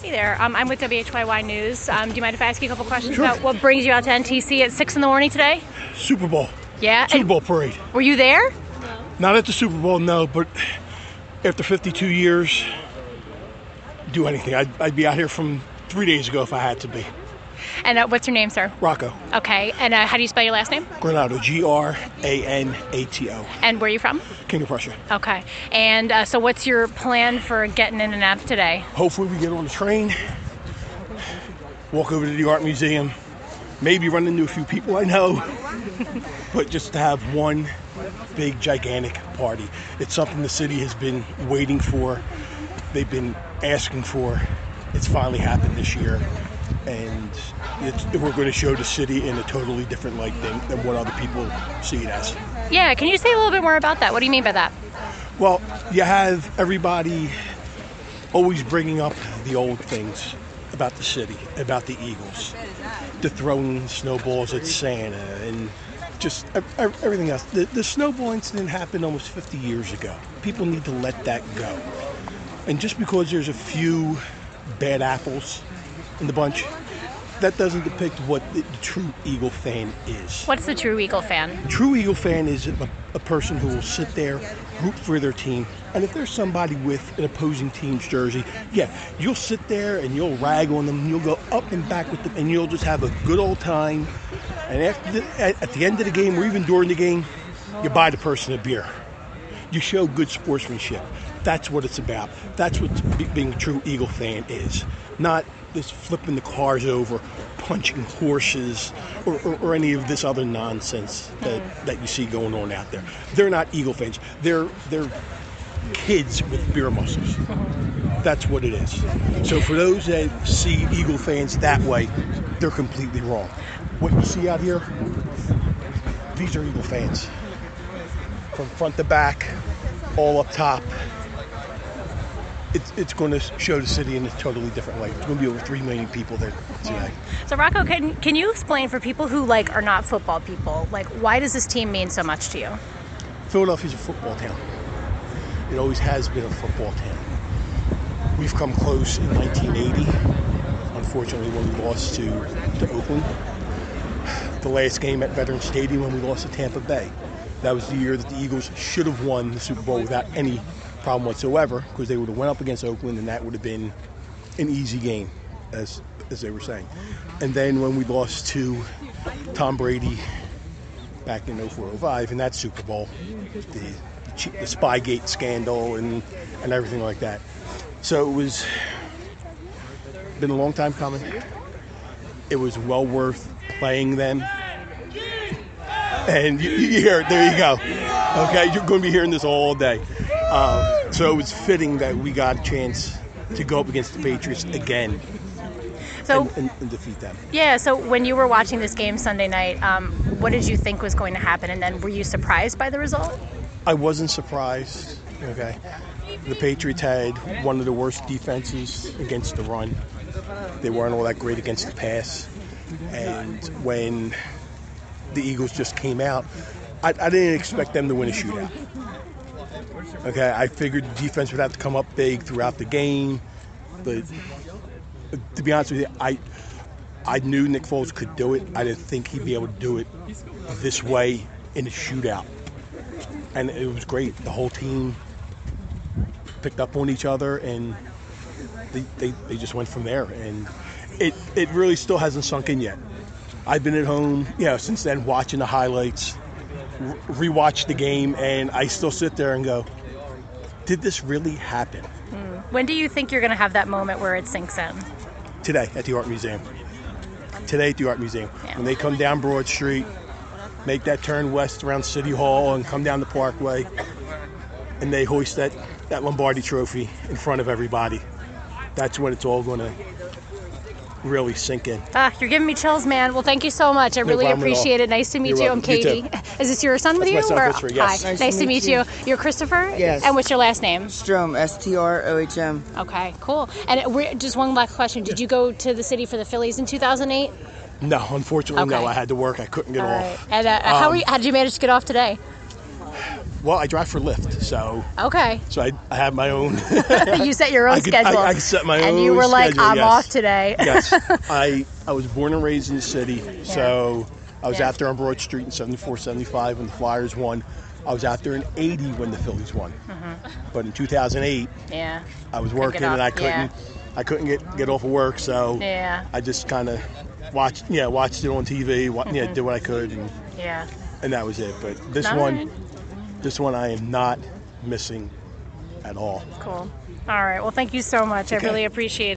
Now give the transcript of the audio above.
Hey there, I'm with WHYY News. Do you mind if I ask you a couple questions Sure. about what brings you out to NTC at 6 in the morning today? Super Bowl. Yeah. Super Bowl parade. Were you there? Not at the Super Bowl, no, but after 52 years, do anything. I'd be out here from 3 days ago if I had to be. And what's your name, sir? Rocco. Okay, and how do you spell your last name? Granato, Granato. And where are you from? King of Prussia. Okay, and so what's your plan for getting in and out today? Hopefully we get on the train, walk over to the art museum, maybe run into a few people I know, but just to have one big, gigantic party. It's something the city has been waiting for. They've been asking for. It's finally happened this year. And we're going to show the city in a totally different light than what other people see it as. Yeah, can you say a little bit more about that? What do you mean by that? Well, you have everybody always bringing up the old things about the city, about the Eagles, the throwing snowballs at Santa, and just everything else. The snowball incident happened almost 50 years ago. People need to let that go. And just because there's a few bad apples in the bunch, that doesn't depict what the true Eagle fan is. What's the true Eagle fan? True Eagle fan is a person who will sit there, root for their team, and if there's somebody with an opposing team's jersey, yeah, you'll sit there and you'll rag on them, and you'll go up and back with them, and you'll just have a good old time. And at the end of the game, or even during the game, you buy the person a beer. You show good sportsmanship. That's what it's about. That's what being a true Eagle fan is. Not this flipping the cars over, punching horses, or any of this other nonsense that you see going on out there. They're not Eagle fans. They're kids with beer muscles. That's what it is. So for those that see Eagle fans that way, they're completely wrong. What you see out here, these are Eagle fans. From front to back, all up top. It's going to show the city in a totally different light. It's going to be over 3 million people there today. So Rocco, can you explain for people who are not football people, why does this team mean so much to you? Philadelphia's a football town. It always has been a football town. We've come close in 1980, unfortunately, when we lost to Oakland. The last game at Veterans Stadium when we lost to Tampa Bay. That was the year that the Eagles should have won the Super Bowl without any problem whatsoever, because they would have went up against Oakland and that would have been an easy game, as they were saying. And then when we lost to Tom Brady back in 04-05 in that Super Bowl, the Spygate scandal and everything like that. So it was been a long time coming. It was well worth playing them. And you hear it, there you go. Okay, you're going to be hearing this all day. So it was fitting that we got a chance to go up against the Patriots again and defeat them. Yeah, so when you were watching this game Sunday night, what did you think was going to happen? And then were you surprised by the result? I wasn't surprised. Okay, the Patriots had one of the worst defenses against the run. They weren't all that great against the pass. And when the Eagles just came out, I didn't expect them to win a shootout. Okay, I figured the defense would have to come up big throughout the game, but to be honest with you, I knew Nick Foles could do it. I didn't think he'd be able to do it this way in a shootout, and it was great. The whole team picked up on each other, and they just went from there, and it really still hasn't sunk in yet. I've been at home, since then watching the highlights, rewatch the game, and I still sit there and go, did this really happen? When do you think you're going to have that moment where it sinks in? Today at the Art Museum. Today at the Art Museum. Yeah. When they come down Broad Street, make that turn west around City Hall and come down the Parkway, and they hoist that Lombardi trophy in front of everybody. That's when it's all going to really sink in. You're giving me chills, man. Well, thank you so much. I really appreciate it. Nice to meet you. I'm Katie. Is this your son with you? That's my son, Christopher, yes. Hi. Nice to meet you. You're Christopher? Yes. And what's your last name? Strom, S-T-R-O-H-M. Okay, cool. And just one last question. Did you go to the city for the Phillies in 2008? No, unfortunately, Okay. no. I had to work. I couldn't get off. And how did you manage to get off today? Well, I drive for Lyft, so Okay. I have my own. You set your own schedule. I could set my own. And you were like, schedule, I'm yes. off today. Yes, I was born and raised in the city, so I was Yeah. out there on Broad Street in 74, 75 when the Flyers won. I was out there in 80 when the Phillies won. But in 2008, Yeah. I was get working and off, I couldn't get off of work, so Yeah. I just kind of watched it on TV, did what I could, Yeah. and that was it. But this All one, right. I am not missing at all. Cool. All right. Well, thank you so much. I Okay. really appreciate it.